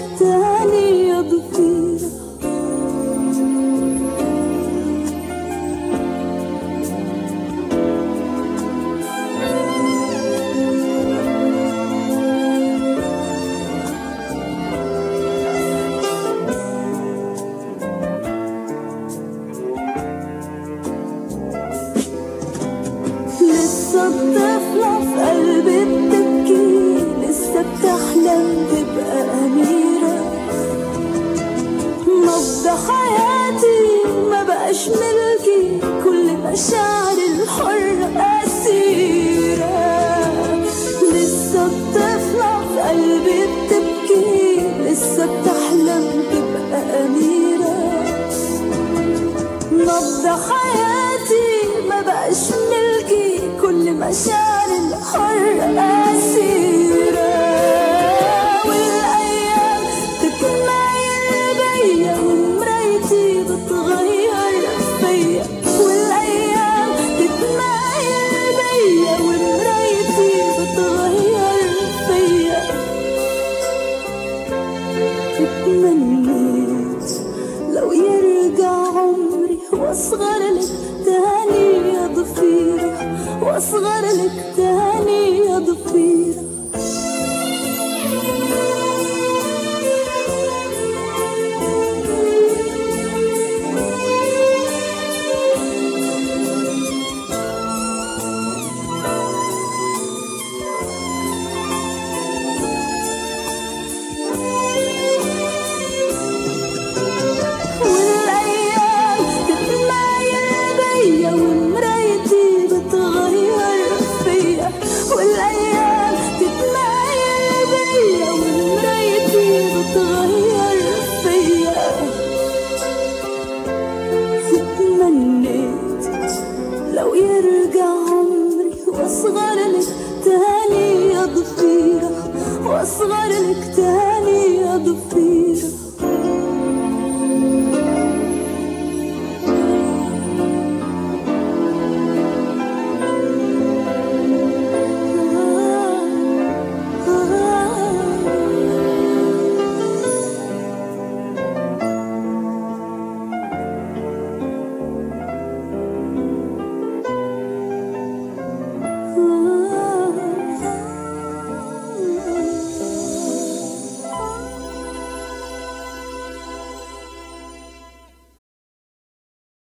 تاني يا ضفيرة. لسه الطفلة في قلبي بتبكي، لسه بتحلم تبقى أميرة. نبض حياتي ما بقاش ملكي، كل مشاعر الحرة أسيرة. لسه الطفلة في قلبي بتبكي، لسه بتحلم تبقى أميرة. نبض حياتي ما بقاش ملكي، كل مشاعر الحرة أسيرة. والأيام تتمايل بيا ومرايتي بتغير فيا. والأيام تتمايل بيا ومرايتي بتغير فيا. اتمنيت لو يرجع عمري واصغر لك تاني يا ضفيرة، واصغر لك تاني يا ضفيرة.